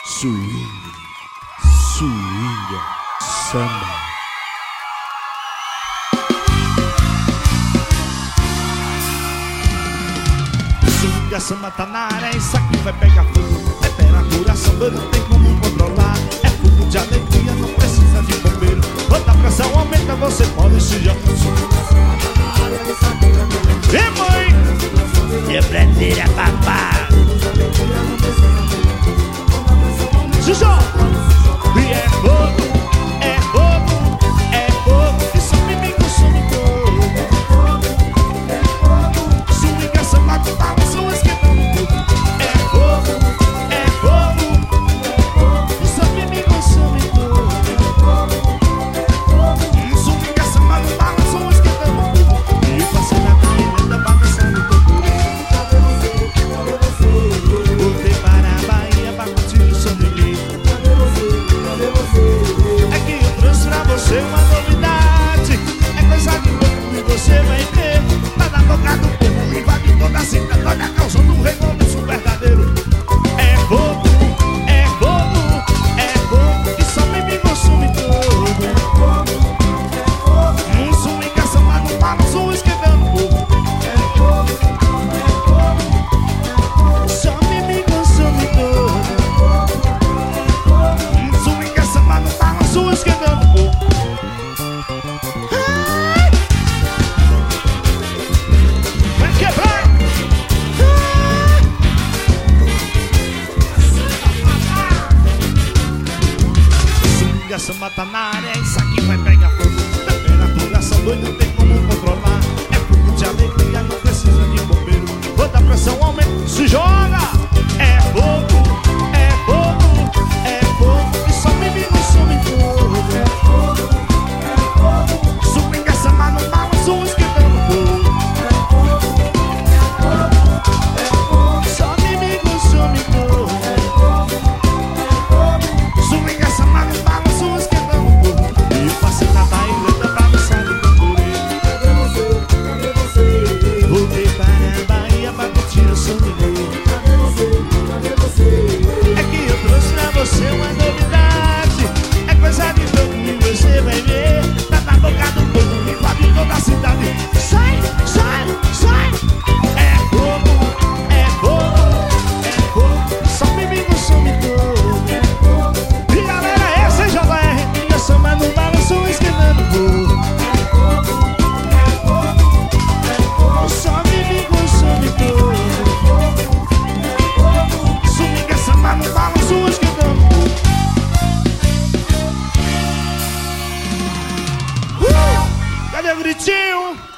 Swing, swing, samba. Swing, samba tá na área, isso aqui vai pegar fogo. Temperatura, samba não tem como controlar. É fogo de alegria, não precisa de bombeiro. Quando a pressão aumenta, você pode se jogar. E mãe, quebradeira, papá. Se joga! E é fogo, é fogo, é fogo. Que some me consome todo. Swing, samba, balançam, esquentando tudo. É fogo, é fogo. Que some me consome todo. Swing, samba, balançam, esquentando tudo. E eu passei na caminhada, balançando todo. Voltei para a Bahia pra curtir o som de mim. É que eu trouxe pra você uma novidade. É coisa de louco e você vai ver. Tá na boca do povo, invade toda a cidade. Olha, causando um recomeço verdadeiro. É fogo, é fogo, é fogo. Que só me consome todo. Um swing, samba no balanço, esquentando o povo. Só me consome todo. Um swing, samba no balanço, esquentando o povo. Vai quebrar! Swing, samba tá na área, isso aqui vai pegar fogo. Temperatura, samba não tem como controlar. É fogo de alegria, não precisa de bombeiro. Quando a pressão aumenta, se joga! É fogo, é fogo, é fogo. Que só me consome todo. Swing, samba no balanço, esquentando fogo. Só me consome todo. Swing, samba no balanço, esquentando fogo. E eu passei na Tailândia pra dançar no tamboril. Voltei para a Bahia pra curtir o som de mim. É que eu trouxe pra você uma novidade. É coisa de louco e você vai ver. Tá na boca do povo, invade toda a cidade. Sai, sai, sai. É fogo, é fogo, é fogo. Só me consome todo. E galera, esse é JR. Eu sou mais no balanço, esquentando fogo. Só me consome todo. Swing, samba no balanço, esquentando fogo. Cadê o gritinho?